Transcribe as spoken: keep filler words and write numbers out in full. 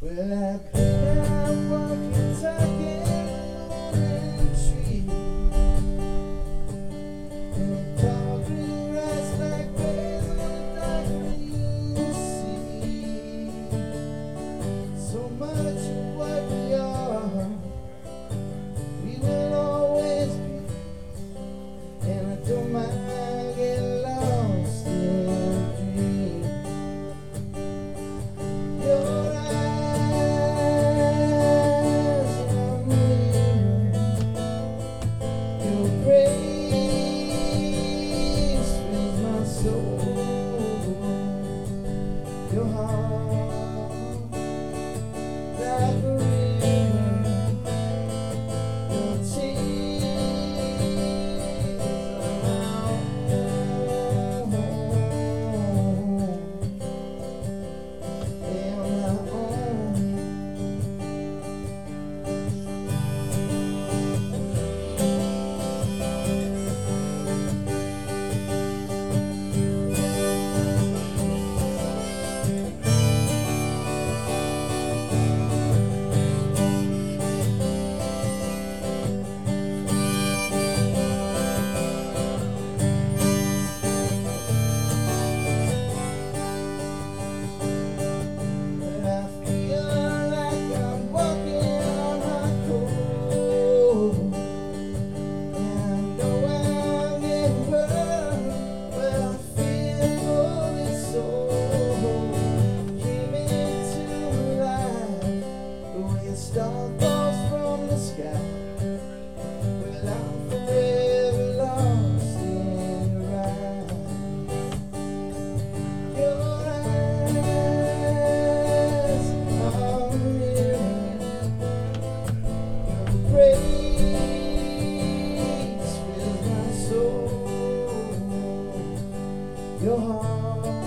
Well, I've been out walking, talking on the tree, and the tall green grass like rays on the dark green sea. So much of what we are, we will always be, and I don't mind getting lost in a dream. Your eyes are mirror, your grace fills my soul, your heart like a river, your tears are my own, they're my own. But I feel like I'm walking on hot coal, and I know I'm getting burned, but I feel fully sold. Came into life the way a star falls from the sky. Well, I'm forever lost in your eyes. Your eyes are a mirror, your grace fills my soul, your heart